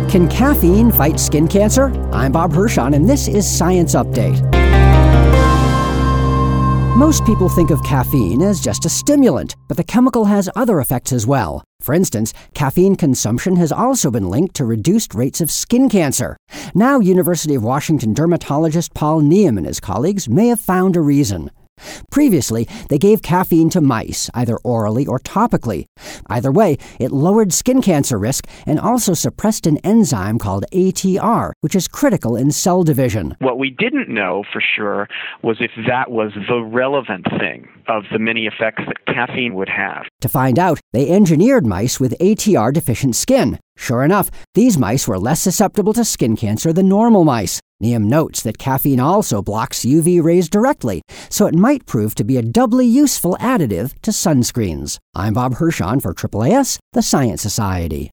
Can caffeine fight skin cancer? I'm Bob Hirschon, and this is Science Update. Most people think of caffeine as just a stimulant, but the chemical has other effects as well. For instance, caffeine consumption has also been linked to reduced rates of skin cancer. Now, University of Washington dermatologist Paul Neum and his colleagues may have found a reason. Previously, they gave caffeine to mice, either orally or topically. Either way, it lowered skin cancer risk and also suppressed an enzyme called ATR, which is critical in cell division. What we didn't know for sure was if that was the relevant thing of the many effects that caffeine would have. To find out, they engineered mice with ATR-deficient skin. Sure enough, these mice were less susceptible to skin cancer than normal mice. Neum notes that caffeine also blocks UV rays directly, so it might prove to be a doubly useful additive to sunscreens. I'm Bob Hirschon for AAAS, the Science Society.